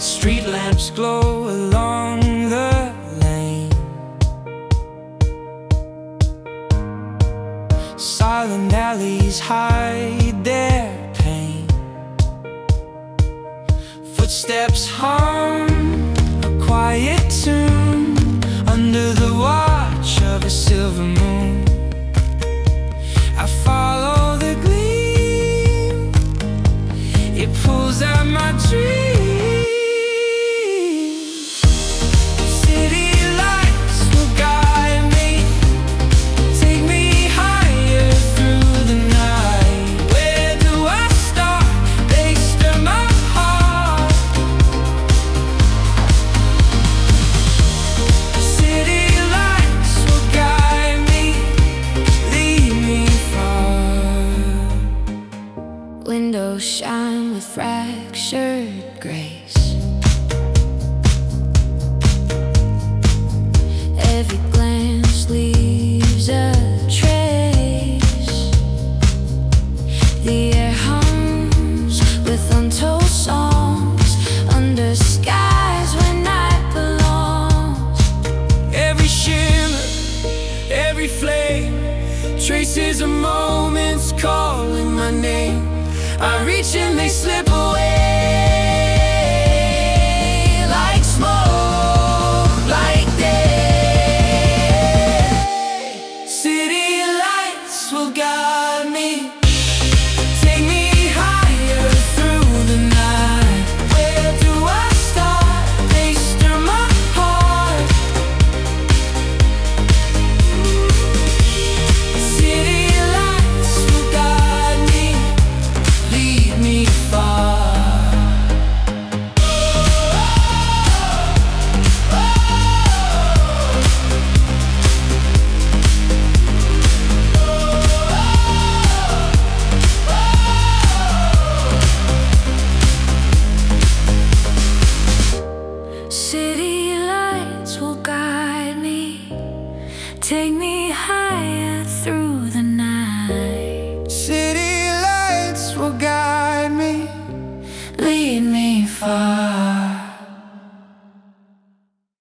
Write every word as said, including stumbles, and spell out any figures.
Street lamps glow along the lane. Silent alleys hide their pain. Footsteps hum a quiet tune under the watch of a silver moon. I follow the gleam, it pulls out my dreams. Windows shine with fractured grace. Every glance leaves a trace. The air hums with untold songs under skies where night belongs. Every shimmer, every flame, traces of moments calling my name. I reach and they slip